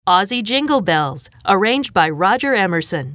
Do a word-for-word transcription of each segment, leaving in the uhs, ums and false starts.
Aussie Jingle Bells, arranged by Roger Emerson.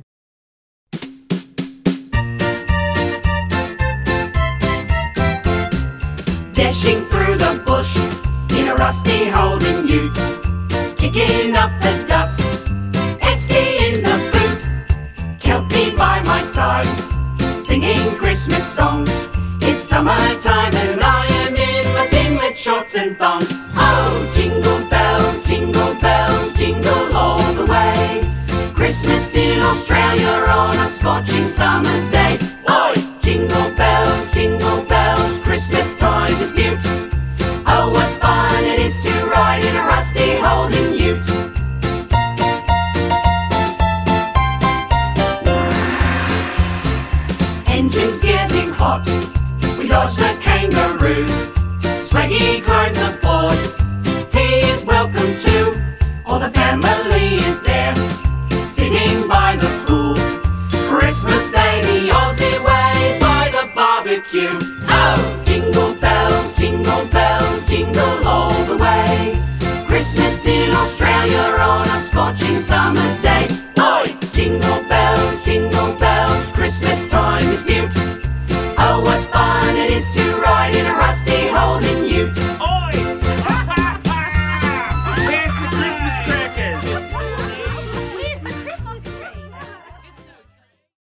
Dashing through the bush in a rusty Holden ute, kicking up the dust, Esky in the boot, Kelpie by my side, singing Christmas songs. It's summertime and I am in my singlet, shorts and thongs. Oh, jingle bells, jingle bells, jingle all the way. Christmas in Australia on a scorching summer's day. Oi! Jingle bells, jingle bells, Christmas time is mute. Oh, what fun it is to ride in a rusty Holden ute. Engine's getting hot, we dodge the kangaroos. Swaggy climbs aboard, he is welcome too. All the family is there, sitting by the pool. Christmas Day the Aussie way, by the barbecue. Oh, jingle bells, jingle bells, jingle all the way. Christmas in Australia on a scorching summer's day.